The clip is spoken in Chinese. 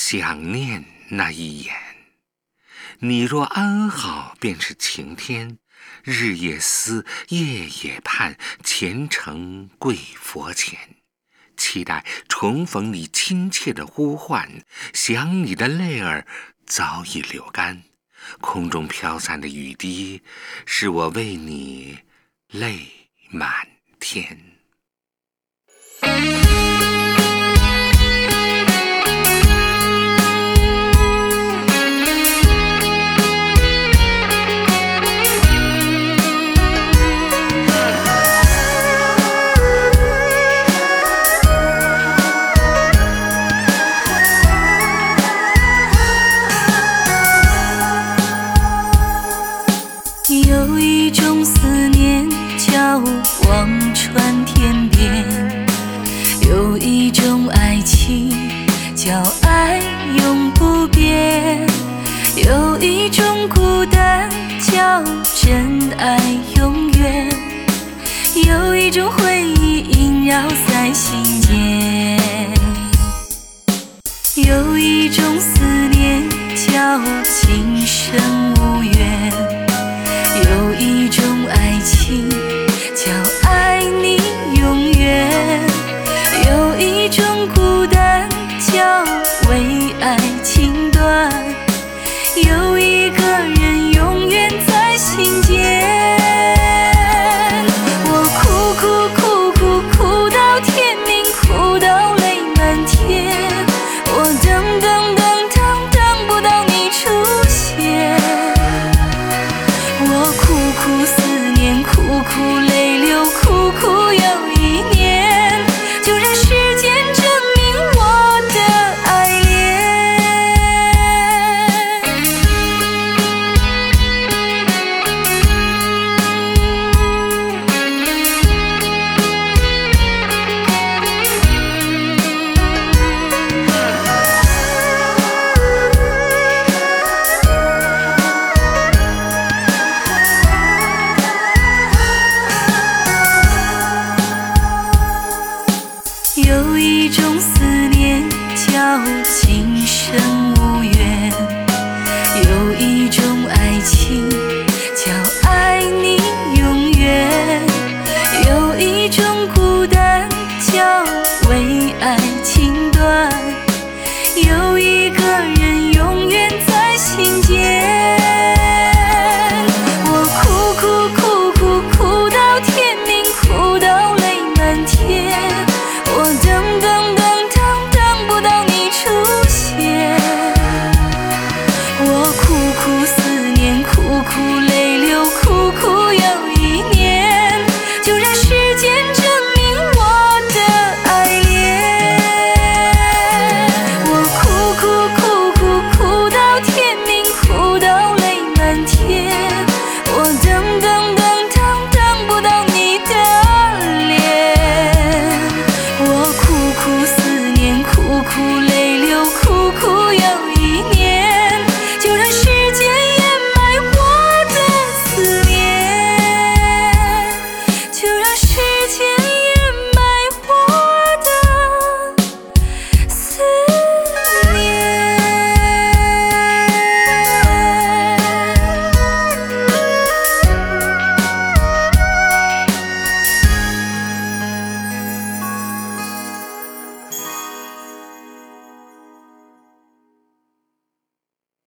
想念那一眼。你若安好，便是晴天。日夜思，夜夜盼，虔诚跪佛前，期待重逢你亲切的呼唤。想你的泪儿早已流干，空中飘散的雨滴，是我为你泪满天。 有一种思念叫望穿天边，有一种爱情叫爱永不变，有一种孤单叫真爱永远，有一种回忆萦绕在心间，有一种思念叫今生无缘，有一